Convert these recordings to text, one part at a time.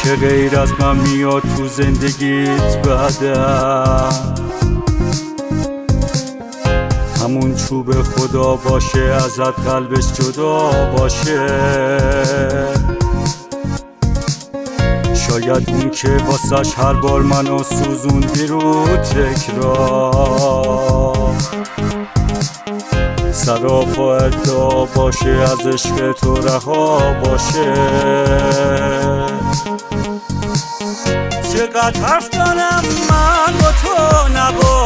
که غیر از من میاد تو زندگیت بعدم، همون چوب خدا باشه ازت قلبش جدا باشه. شاید اون که واسش هر بار منو سوزوندی رو تکرار، سراپا ادعا باشه از عشق تو رها باشه. چقدر حرف دارم من با تو نبا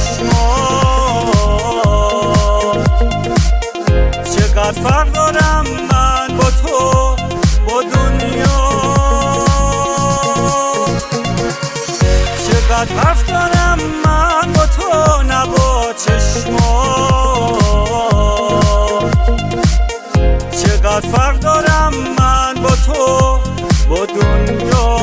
چشمات، چقدر فرق دارم من با تو با دنیا، چقدر حرف دارم من با تو نبا چشمات، چقدر فرق دارم من با تو با دنیا.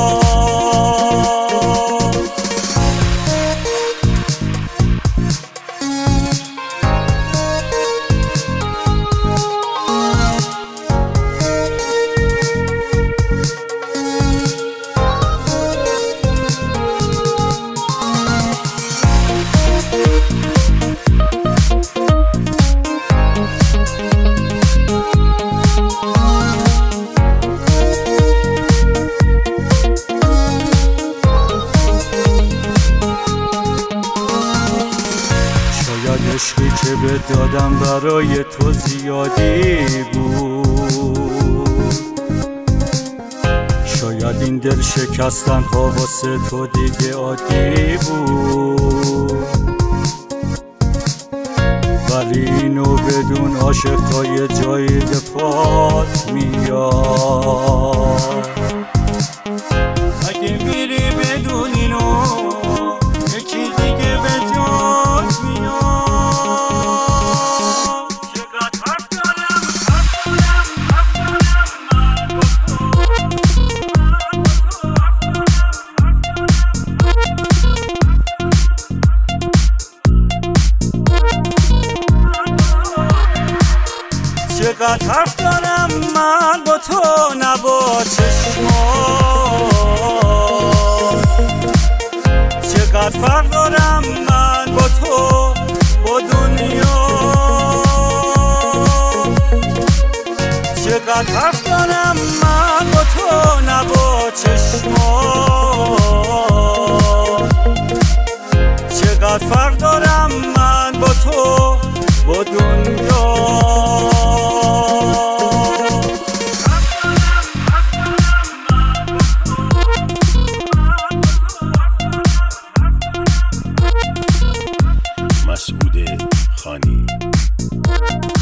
عشقی که به دادم برای تو زیادی بود، شاید این دل شکستن ها واسه تو دیگه عادی بود، ولی اینو بدون عاشق تا یه جایی به پات میاد. اگه میری بدون اینو یکی دیگه به جات میاد. چقدر حرف دارم من با تو نبا چشمات، چقدر فرق دارم من با تو با دنیا، چقدر حرف دارم من با تو نبا چشمات، چقدر فرق دارم من با تو با دنیا. مسعود خانی